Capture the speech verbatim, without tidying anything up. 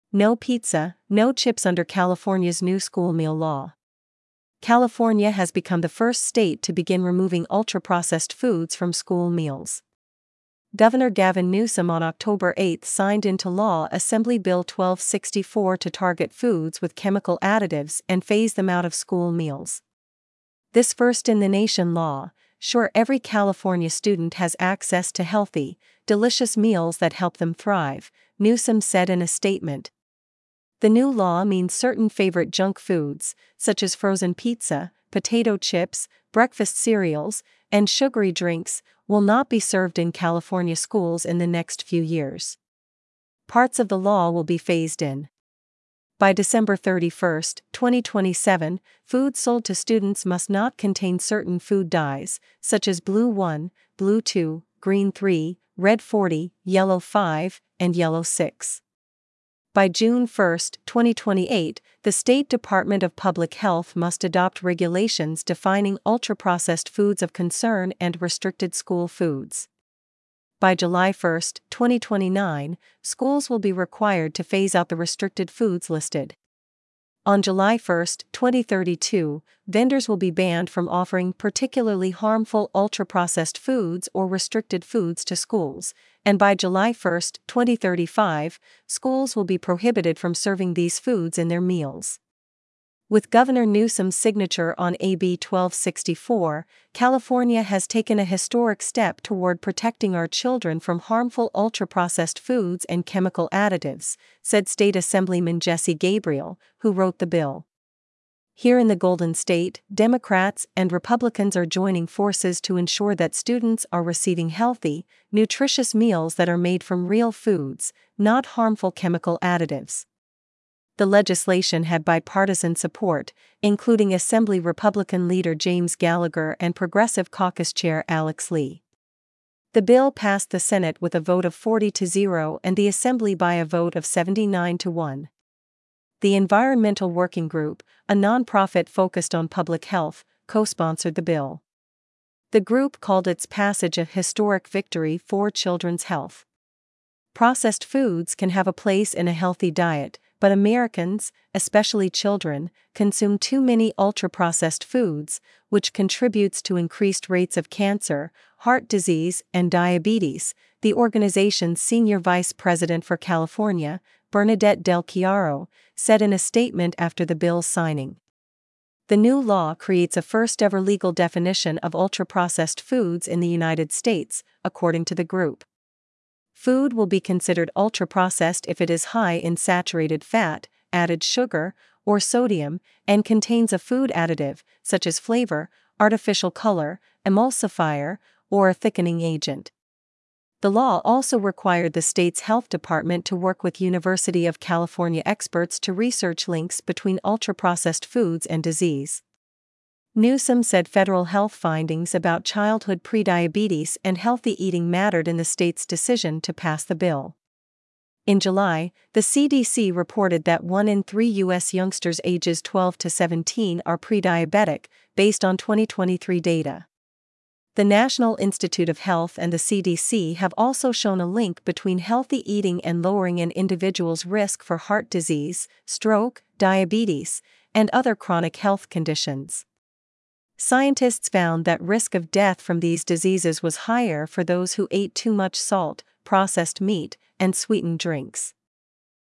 No pizza, no chips under California's new school meal law. California has become the first state to begin removing ultra-processed foods from school meals. Governor Gavin Newsom on October eighth signed into law Assembly Bill twelve sixty-four to target foods with chemical additives and phase them out of school meals. This first-in-the-nation law ensures every California student has access to healthy, delicious meals that help them thrive, Newsom said in a statement. The new law means certain favorite junk foods, such as frozen pizza, potato chips, breakfast cereals, and sugary drinks, will not be served in California schools in the next few years. Parts of the law will be phased in. By December thirty-first, twenty twenty-seven, food sold to students must not contain certain food dyes, such as blue one, blue two, green three, red forty, yellow five, and yellow six. By June first, twenty twenty-eight, the State Department of Public Health must adopt regulations defining ultra-processed foods of concern and restricted school foods. By July first, twenty twenty-nine, schools will be required to phase out the restricted foods listed. On July first, twenty thirty-two, vendors will be banned from offering particularly harmful ultra-processed foods or restricted foods to schools, and by July first, twenty thirty-five, schools will be prohibited from serving these foods in their meals. With Governor Newsom's signature on A B twelve sixty-four, California has taken a historic step toward protecting our children from harmful ultra-processed foods and chemical additives, said State Assemblyman Jesse Gabriel, who wrote the bill. Here in the Golden State, Democrats and Republicans are joining forces to ensure that students are receiving healthy, nutritious meals that are made from real foods, not harmful chemical additives. The legislation had bipartisan support, including Assembly Republican leader James Gallagher and Progressive Caucus Chair Alex Lee. The bill passed the Senate with a vote of forty to zero and the Assembly by a vote of seventy-nine to one. The Environmental Working Group, a nonprofit focused on public health, co-sponsored the bill. The group called its passage a historic victory for children's health. Processed foods can have a place in a healthy diet, but Americans, especially children, consume too many ultra-processed foods, which contributes to increased rates of cancer, heart disease, and diabetes, the organization's senior vice president for California, Bernadette Del Chiaro, said in a statement after the bill's signing. The new law creates a first-ever legal definition of ultra-processed foods in the United States, according to the group. Food will be considered ultra-processed if it is high in saturated fat, added sugar, or sodium, and contains a food additive, such as flavor, artificial color, emulsifier, or a thickening agent. The law also required the state's health department to work with University of California experts to research links between ultra-processed foods and disease. Newsom said federal health findings about childhood prediabetes and healthy eating mattered in the state's decision to pass the bill. In July, the C D C reported that one in three U S youngsters ages twelve to seventeen are prediabetic, based on twenty twenty-three data. The National Institute of Health and the C D C have also shown a link between healthy eating and lowering an individual's risk for heart disease, stroke, diabetes, and other chronic health conditions. Scientists found that risk of death from these diseases was higher for those who ate too much salt, processed meat, and sweetened drinks.